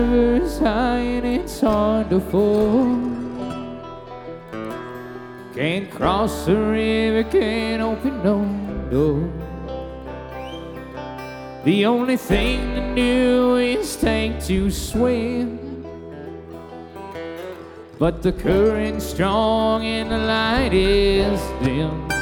river's high and it's hard to ford. Can't cross the river, can't open no door. The only thing to do is take to swim, but the current's strong and the light is dim.